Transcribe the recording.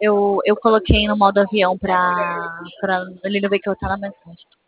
eu coloquei no modo avião pra ele não ver que eu tava na mensagem.